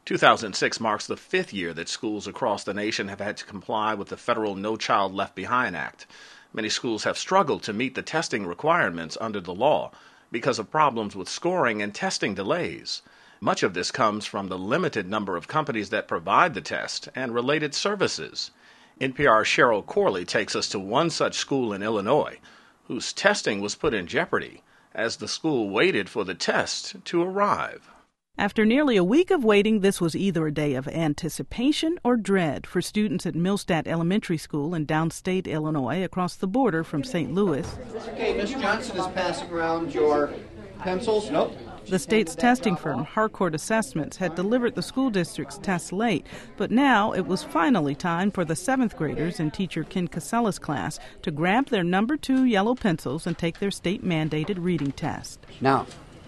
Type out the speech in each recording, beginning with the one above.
2006 marks the fifth year that schools across the nation have had to comply with the federal No Child Left Behind Act. Many schools have struggled to meet the testing requirements under the law because of problems with scoring and testing delays. Much of this comes from the limited number of companies that provide the test and related services. NPR's Cheryl Corley takes us to one such school in Illinois, whose testing was put in jeopardy as the school waited for the test to arrive. After nearly a week of waiting, this was either a day of anticipation or dread for students at Millstadt Elementary School in downstate Illinois across the border from St. Louis. Okay, Ms. Johnson is passing around your pencils. Nope. The state's testing firm, Harcourt Assessments, had delivered the school district's tests late, but now it was finally time for the 7th graders in teacher Ken Casella's class to grab their number 2 yellow pencils and take their state-mandated reading test. Now,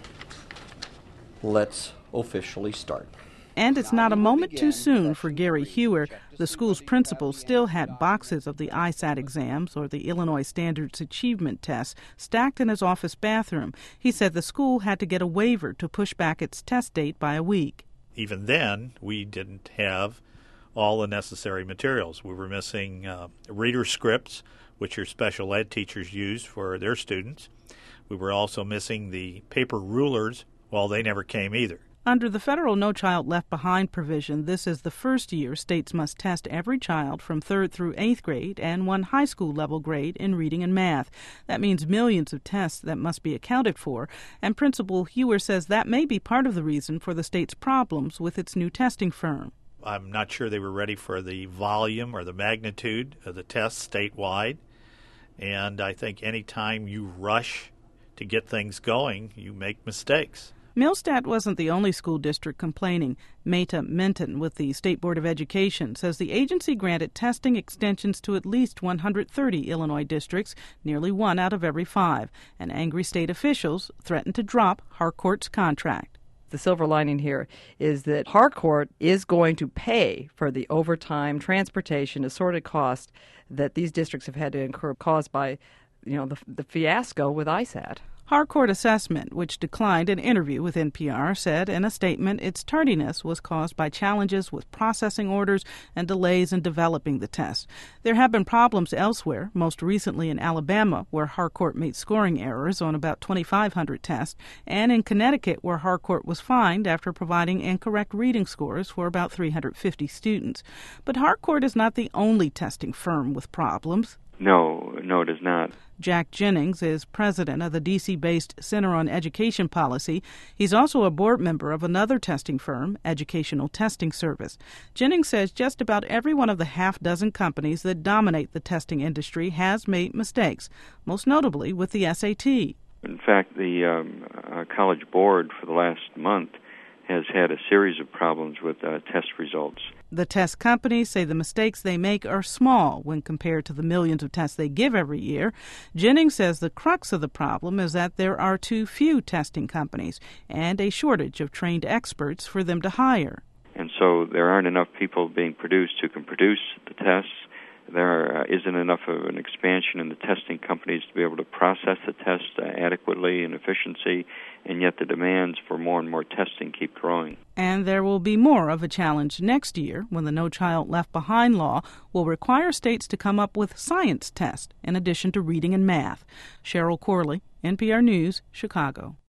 let's officially start. And it's not a moment too soon for Gary Hewer. The school's principal still had boxes of the ISAT exams, or the Illinois Standards Achievement Tests, stacked in his office bathroom. He said the school had to get a waiver to push back its test date by a week. Even then, we didn't have all the necessary materials. We were missing reader scripts, which are special ed teachers use for their students. We were also missing the paper rulers. Well, they never came either. Under the federal No Child Left Behind provision, this is the first year states must test every child from 3rd through 8th grade and one high school level grade in reading and math. That means millions of tests that must be accounted for, and Principal Hewer says that may be part of the reason for the state's problems with its new testing firm. I'm not sure they were ready for the volume or the magnitude of the tests statewide, and I think any time you rush to get things going, you make mistakes. Millstadt wasn't the only school district complaining. Meta Minton with the State Board of Education says the agency granted testing extensions to at least 130 Illinois districts, nearly 1 out of every 5, and angry state officials threatened to drop Harcourt's contract. The silver lining here is that Harcourt is going to pay for the overtime, transportation, assorted costs that these districts have had to incur caused by, the fiasco with ISAT. Harcourt Assessment, which declined an interview with NPR, said in a statement its tardiness was caused by challenges with processing orders and delays in developing the test. There have been problems elsewhere, most recently in Alabama, where Harcourt made scoring errors on about 2,500 tests, and in Connecticut, where Harcourt was fined after providing incorrect reading scores for about 350 students. But Harcourt is not the only testing firm with problems. No, it is not. Jack Jennings is president of the D.C.-based Center on Education Policy. He's also a board member of another testing firm, Educational Testing Service. Jennings says just about every one of the half-dozen companies that dominate the testing industry has made mistakes, most notably with the SAT. In fact, the College Board for the last month has had a series of problems with test results. The test companies say the mistakes they make are small when compared to the millions of tests they give every year. Jennings says the crux of the problem is that there are too few testing companies and a shortage of trained experts for them to hire. And so there aren't enough people being produced who can produce the tests. There isn't enough of an expansion in the testing companies to be able to process the tests adequately and efficiency, and yet the demands for more and more testing keep growing. And there will be more of a challenge next year when the No Child Left Behind law will require states to come up with science tests in addition to reading and math. Cheryl Corley, NPR News, Chicago.